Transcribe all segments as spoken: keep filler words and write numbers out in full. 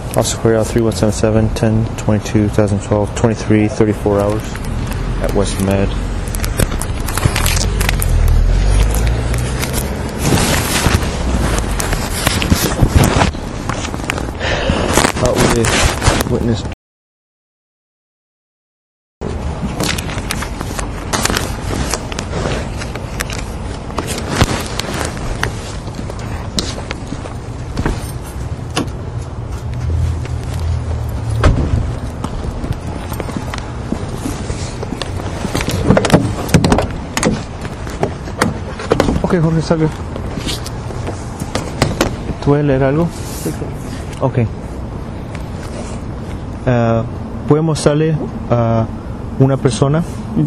Officer Correa three one seven seven, ten twenty-two twenty twelve, twenty-three thirty-four hours at West Med. Out with witness. Ok, Jorge, salga. ¿Tú puedes leer algo? Sí, claro. Ok. Uh, ¿Puede mostrarle a uh, una persona? Uh-huh.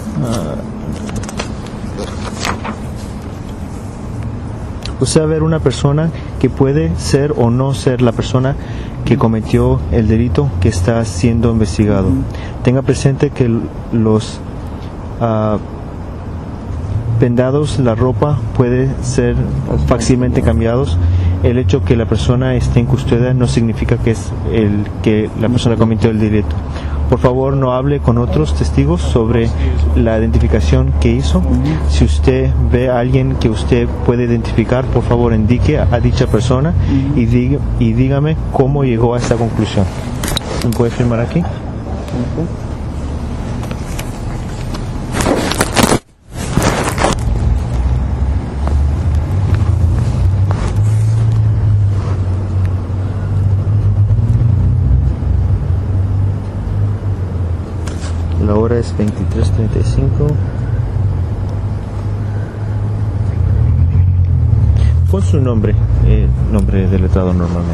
Uh, usted va a ver una persona que puede ser o no ser la persona que cometió el delito que está siendo investigado. Uh-huh. Tenga presente que los uh, vendados, la ropa puede ser fácilmente cambiados. El hecho que la persona esté en custodia no significa que es el que la persona cometió el delito. Por favor, no hable con otros testigos sobre la identificación que hizo. Uh-huh. Si usted ve a alguien que usted puede identificar, por favor indique a, a dicha persona uh-huh. y, diga, y dígame cómo llegó a esta conclusión. ¿Me puede firmar aquí? Uh-huh. La hora es veintitrés treinta y cinco. ¿Cuál es su nombre? Eh, nombre de letrado normalmente.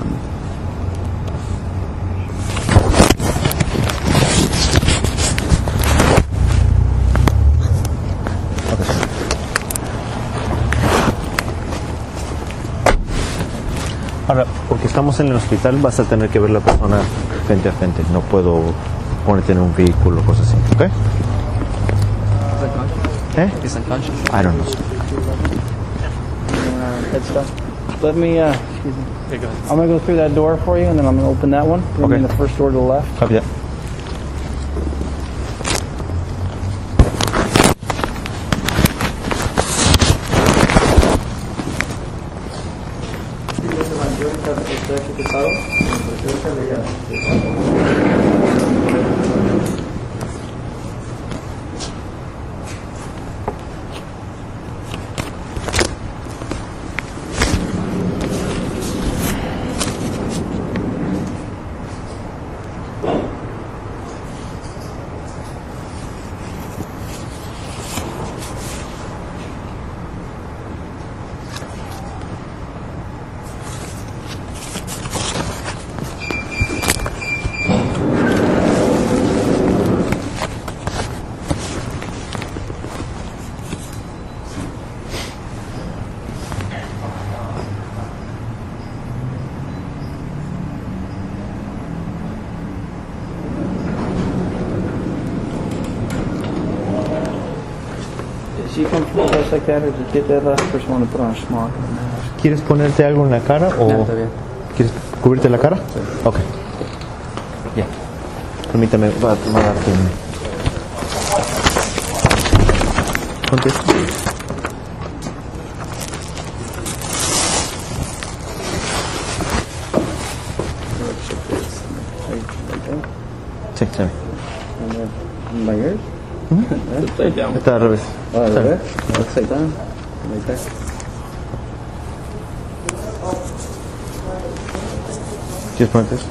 Ahora, porque estamos en el hospital, vas a tener que ver la persona frente a frente. No puedo ponerte en un vehículo o cosas así, ¿ok? ¿Eh? Is unconscious. I don't know. Head stuff. Let me, uh, excuse me. Okay, go ahead. I'm going to go through that door for you, and then I'm going to open that one. Bring Okay. in the first door to the left. Copy that. Is she comfortable just like that, or did you get that last person want to put on a smock and a mask? ¿Quieres ponerte algo en la cara o No, está bien. quieres cubrirte la cara? Sí. Ok. Ya. Yeah. Permítame, va, va a darte un... Ponte esto. Sí, sí. And then my ears? Mm-hmm. Upside down. Está al revés. Oh, Está there? Upside down. Right there. ¿Quieres ponerte eso?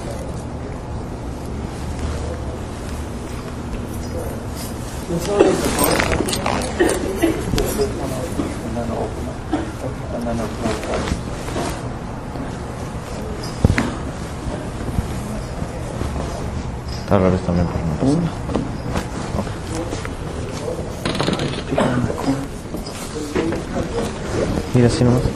And then open up. Está al revés también, por no pasa. Mira así nomás.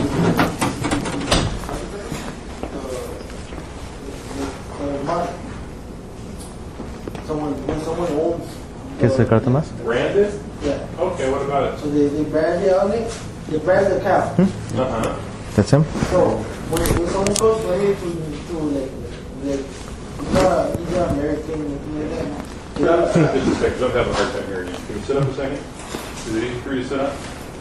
¿Quieres acercarte más? Branded? Yeah. Okay, what about it? So they, they brand it on it. They brand the cow. Uh-huh. That's him? So Wait, was Uncle ready to, to like, like, he's a, he's an American, like that. Just a second, I'm having a hard time hearing you. Can you sit up a second? Is it easy for you to sit up?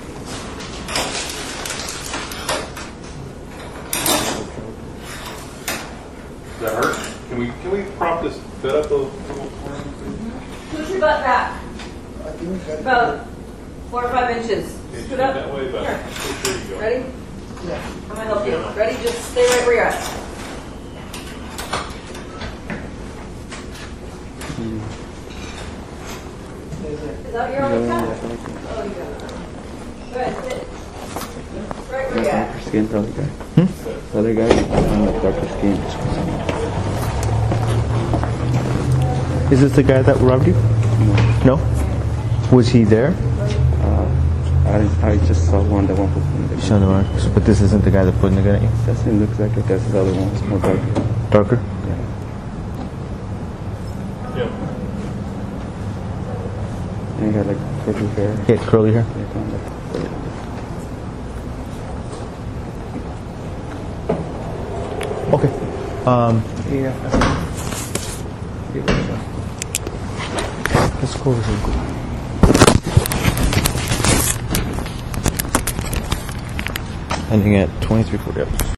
Does that hurt? Can we can we prop this bed up a little more? Push your butt back. I think that. About four or five inches. Can you Scoot sit up. that way, but Here. there you go. Ready? Yeah. I'm gonna help you. Ready? Just stay right where you're at. Is that your only cat? Oh, you got it. Go ahead, sit. Right where you're at. Darker skin, the other guy. Hmm? The other guy is darker skin. Is this the guy that robbed you? No. No? Was he there? Uh, I, I just saw one, the one who put the Show gun. the mark. But this isn't the guy that put in the gun at you? Doesn't look like it. That's the other one. It's more darker. Darker? Yeah. Yeah. And he had like curly hair. He had curly hair? Yeah, kind of. Okay. Um, Yeah. let's go over here. Ending at twenty-three forty.